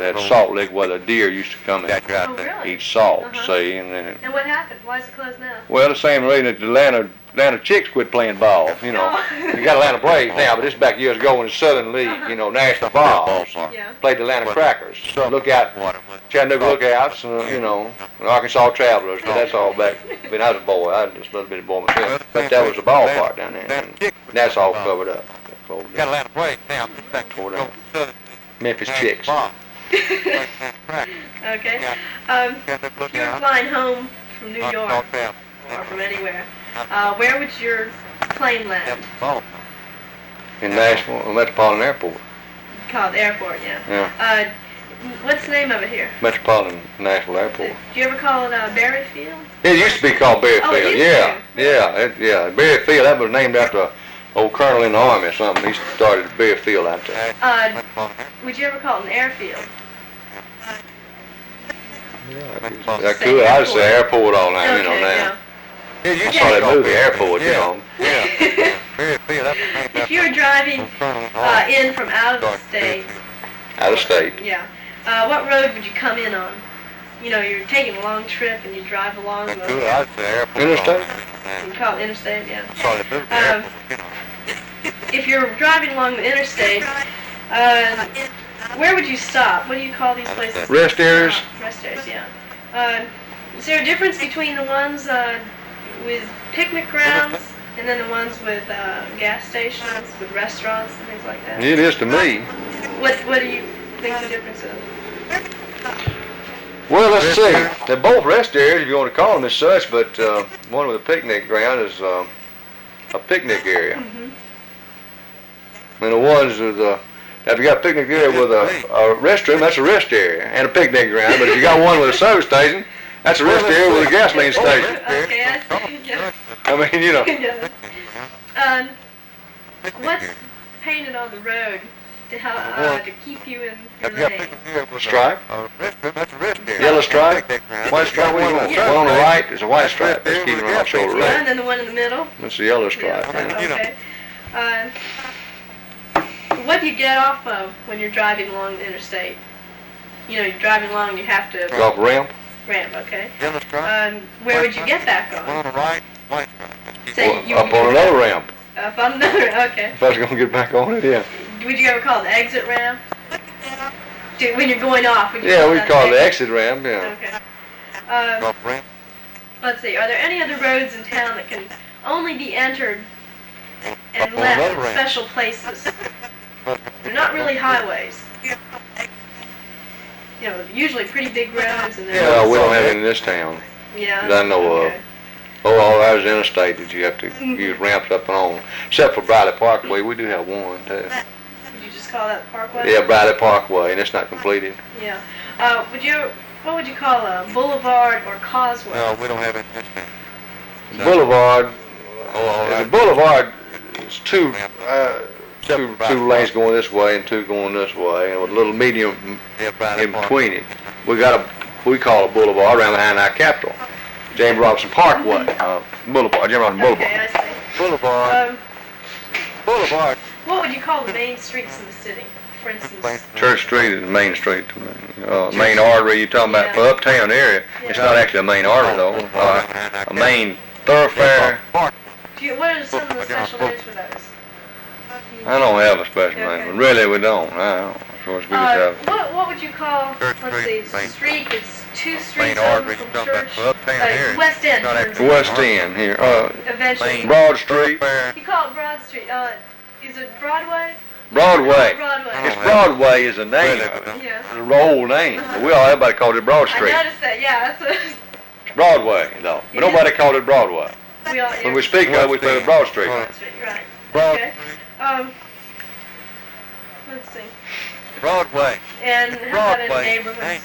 that salt lick where the deer used to come and really? eat salt, see, and then. And what happened? Why is it closed now? Well, the same reason that the Atlanta Chicks quit playing ball, you know. You got Atlanta Braves now, but this back years ago in the Southern League, you know, National Balls. Played the Atlanta Crackers. Lookout, Chattanooga Lookouts, you know, Arkansas Travelers, but that's all back when I was a boy. I was just a little bit of boy myself. But that was the ballpark down there, and that's all covered up. Got Atlanta Braves now. Tore down. Memphis Chicks. Okay. You're flying home from New York or from anywhere. Where would your plane land? In Nashville, Metropolitan Airport. Called the airport, yeah. Yeah. What's the name of it here? Metropolitan Nashville Airport. Do you ever call it Berry Field? It used to be called Berry Oh, Field. it used to? Yeah. Berry Field. That was named after an old colonel in the army or something. He started Berry Field out there. Would you ever call it an airfield? I could. I'd say airport all night, Okay, you know, now. yeah. I saw that movie, Airport, you know. If you were driving in from out of the state. Out of state. Yeah. What road would you come in on? You know, you're taking a long trip and you drive along the Interstate? You call it interstate, yeah. If you're driving along the interstate, where would you stop? What do you call these places? Rest areas? Rest areas, yeah. Is there a difference between the ones with picnic grounds and then the ones with gas stations, with restaurants and things like that? It is to me. What do you think the difference is? Well, let's see. They're both rest areas, if you want to call them as such, but one with a picnic ground is a picnic area. And the ones with if you got a picnic area with a restroom, that's a rest area and a picnic ground. But if you got one with a service station, that's a rest area with a gasoline station. Okay, I see. Yeah. I mean, you know. What's painted on the road to keep you in your lane? Stripe. Yellow stripe. White stripe. What do you want? One on the right is a white stripe. That's keeping it on shoulder Yeah, right. and then the one in the middle? That's the yellow stripe. Okay. What do you get off of when you're driving along the interstate? You know, you're driving along and you have to... Go off ramp. Ramp, okay. Where would you get back on? On the right, white stripe. Up on another ramp. Up on another, okay. If I was going to get back on it, yeah. Would you ever call it the exit ramp? When you're going off, would you Yeah, call we that call it the exit ramp, yeah. Okay. Let's see, are there any other roads in town that can only be entered and left at special places? They're not really highways. You know, usually pretty big roads and Yeah, we don't have any in this town. Yeah. That I know of. Oh, that was interstate that you have to use ramps up and on. Except for Briley Parkway, we do have one too. Would you just call that Parkway? Yeah, Briley Parkway, and it's not completed. Yeah. What would you call a boulevard or causeway? No, we don't have it in this town. Boulevard. The boulevard is two lanes going this way and two going this way, and with a little medium in between it. We call a boulevard around behind our Capitol. James Robinson Parkway, Boulevard, James Robinson Boulevard. Okay, I see. Boulevard. Boulevard. What would you call the main streets in the city, for instance? Church Street is Main Street. Main artery you're talking about for uptown area. It's not actually a main artery though. A main thoroughfare. What are some of the special names for those? I don't have a special name. Really, we don't. I don't. So it's good to have. What would you call, let's see, street, it's two streets Main over artery from stuff church, for uptown area. West End, Not for actually- instance. West End here. Eventually. Broad Street. You call it Broad Street. Is it Broadway? Broadway. Broadway. It's Broadway is a name. Yeah. It's an old name. Everybody called it Broad Street. I noticed that, yeah. That's It's Broadway, though. But nobody called it Broadway. When we speak of it, we say Broad Street. Broad Street, right. Broad. Okay. Let's see. Broadway. And how about in Broadway. neighborhoods?